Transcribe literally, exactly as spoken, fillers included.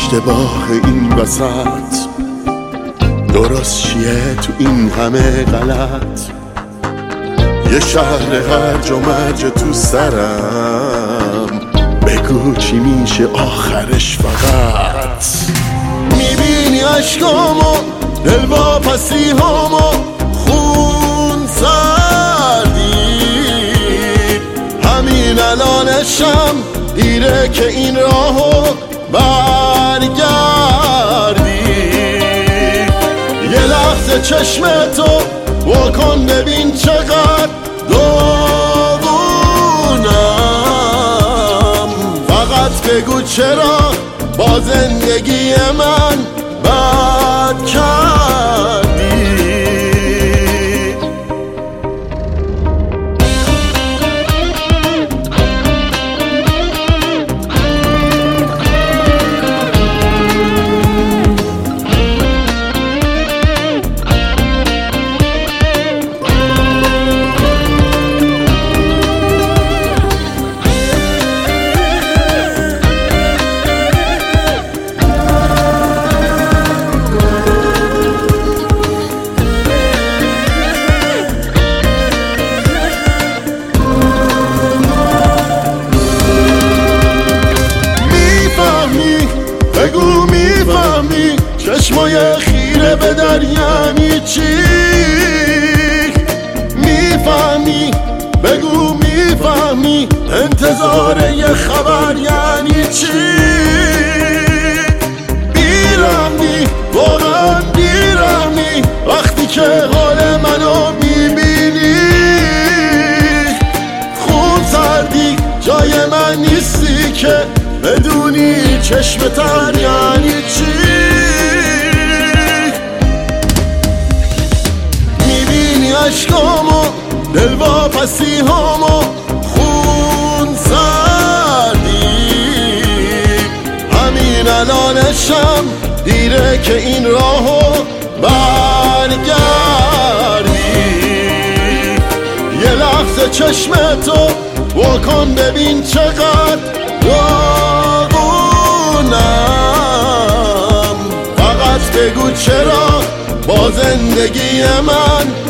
اشتباه این وسط درست چیه تو این همه غلط؟ یه شهر هرج و مرج تو سرم، بگو چی میشه آخرش فقط؟ میبینی عشقامو، دلواپسی هامو، خون سردی، همین الانشم دیره که این راهو برگردی. یه لحظه چشمتو واکن ببین چقدر داغونم، فقط بگو چرا با زندگی من بد کردی. بگو میفهمی چشمای خیره به در یعنی چی؟ میفهمی بگو میفهمی انتظار یه خبر یعنی چی؟ بیرحمی واقعا بیرحمی وقتی که حال منو میبینی، خون سردی جای من نیستی که بدونی چشم تر یعنی چی؟ میبینی عشقامو، دلواپسی هامو، خون سردی، همین الانشم دیره که این راهو برگردی. یه لحظه چشمتو واکن ببین چقدر داغونم، فقط بگو چرا با زندگی من